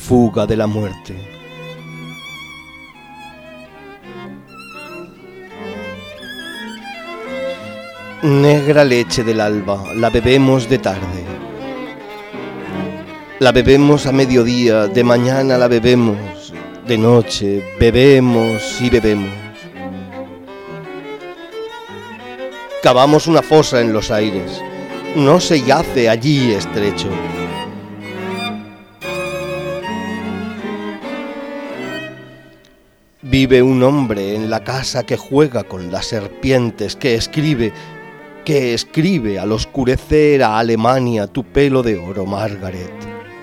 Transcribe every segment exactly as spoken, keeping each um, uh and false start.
fuga de la muerte. Negra leche del alba, la bebemos de tarde. La bebemos a mediodía, de mañana la bebemos, de noche bebemos y bebemos. Cavamos una fosa en los aires, no se yace allí estrecho. Vive un hombre en la casa que juega con las serpientes, que escribe, que escribe al oscurecer a Alemania tu pelo de oro, Margaret.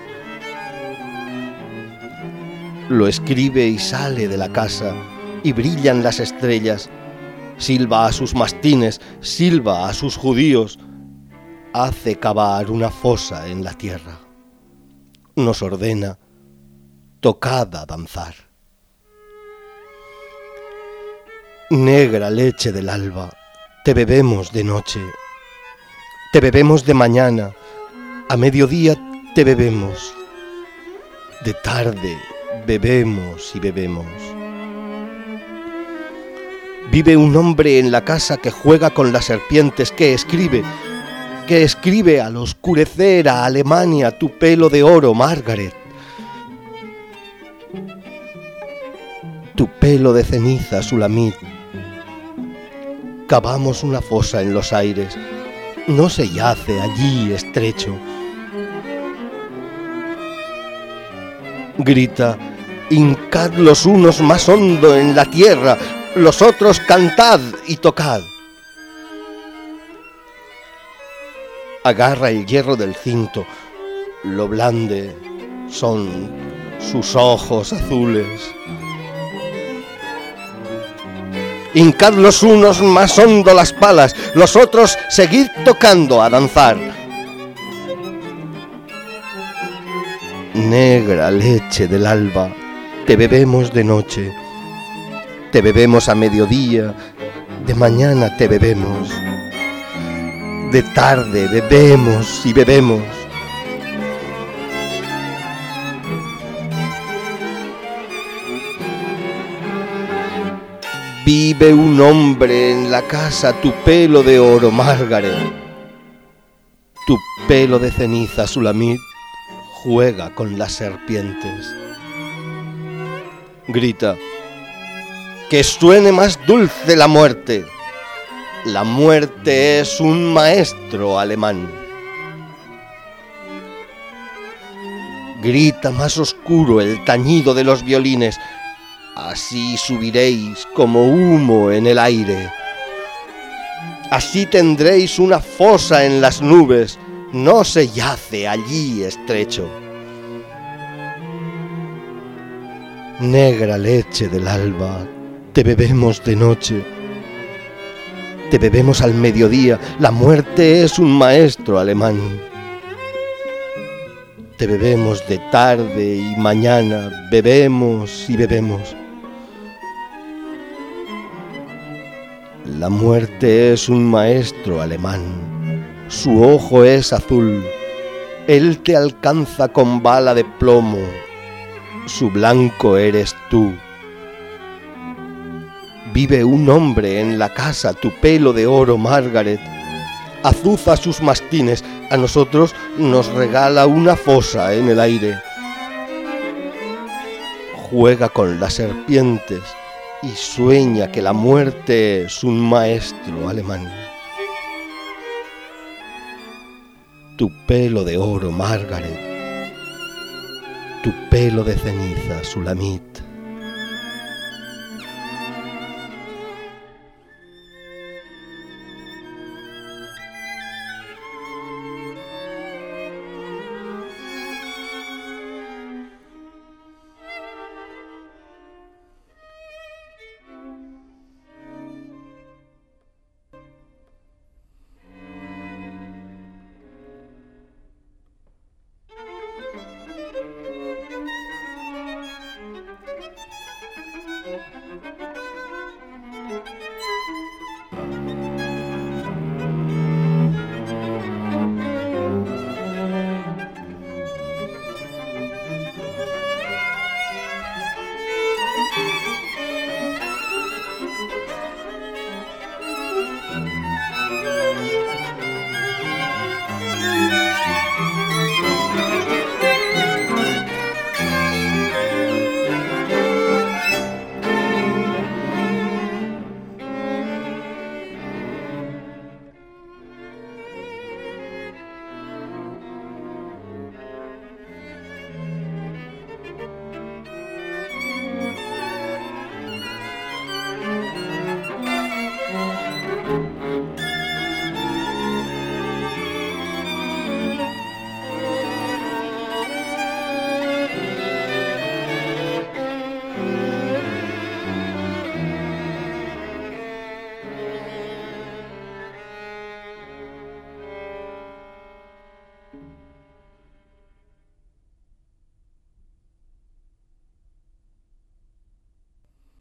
Lo escribe y sale de la casa, y brillan las estrellas. Silba a sus mastines, silba a sus judíos, hace cavar una fosa en la tierra. Nos ordena, tocad a danzar. Negra leche del alba, te bebemos de noche, te bebemos de mañana, a mediodía te bebemos, de tarde bebemos y bebemos. Vive un hombre en la casa que juega con las serpientes, que escribe, que escribe al oscurecer a Alemania tu pelo de oro, Margaret. Tu pelo de ceniza, Sulamit. Cavamos una fosa en los aires, no se yace allí estrecho. Grita, hincad los unos más hondo en la tierra, los otros cantad y tocad. Agarra el hierro del cinto, lo blande son sus ojos azules. Hincad los unos más hondo las palas, los otros seguid tocando a danzar. Negra leche del alba, te bebemos de noche, te bebemos a mediodía, de mañana te bebemos, de tarde bebemos y bebemos. Vive un hombre en la casa, tu pelo de oro, Margaret. Tu pelo de ceniza, Sulamit, juega con las serpientes. Grita, que suene más dulce la muerte. La muerte es un maestro alemán. Grita más oscuro el tañido de los violines. Así subiréis como humo en el aire. Así tendréis una fosa en las nubes, no se yace allí estrecho. Negra leche del alba, te bebemos de noche, te bebemos al mediodía, la muerte es un maestro alemán. Te bebemos de tarde y mañana, bebemos y bebemos. La muerte es un maestro alemán, su ojo es azul, él te alcanza con bala de plomo, su blanco eres tú. Vive un hombre en la casa, tu pelo de oro, Margaret, azuza sus mastines, a nosotros nos regala una fosa en el aire. Juega con las serpientes y sueña que la muerte es un maestro alemán. Tu pelo de oro, Margaret, tu pelo de ceniza, Sulamit.